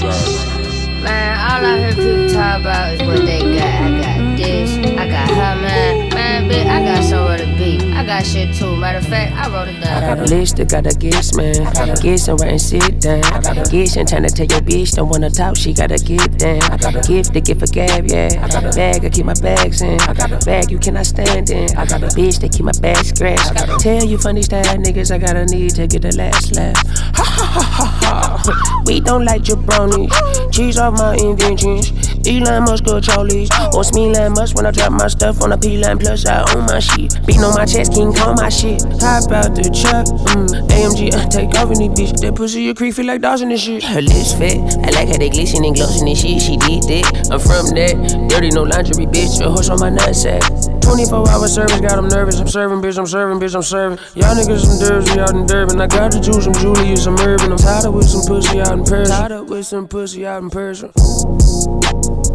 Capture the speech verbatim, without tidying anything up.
Man, all I hear people talk about is what they got. I got this, I got her, man. Man, bitch, I got somewhere to be. I got shit too. Matter of fact, I wrote it down. I got a list, I got a guess, man. Get somewhere and sit down. Get some time to tell your bitch, don't wanna talk, she gotta get down. Gift to get for gab, yeah. Bag, I keep my bags in. Bag you cannot stand in. Bitch, they keep my back scratched. Tell you funny style niggas, I got a need to get the last laugh. Ha ha ha ha ha. We don't like jabronis. Cheese off my inventions. Elon Musk or Charlie's. On Smeeline Musk when I drop my stuff on a P-line. Plus I own my shit. Beating on my chest, King Kong my shit. Hop out the truck, mm. A M G, I take off in this bitch. That pussy a creep, feel like Dawson and shit. Her lips fat, I like how they glisten and glossing and shit. She did that, I'm from that. Dirty, no lingerie, bitch. A horse on my nutsack. twenty-four hour service, got them nervous. I'm serving, bitch, I'm serving, bitch, I'm serving. Y'all niggas some Jersey out in Durban. I got the juice, some Julius, some Urban. I'm tired of with some pussy out in Persia. Tired of with some pussy out in Persia.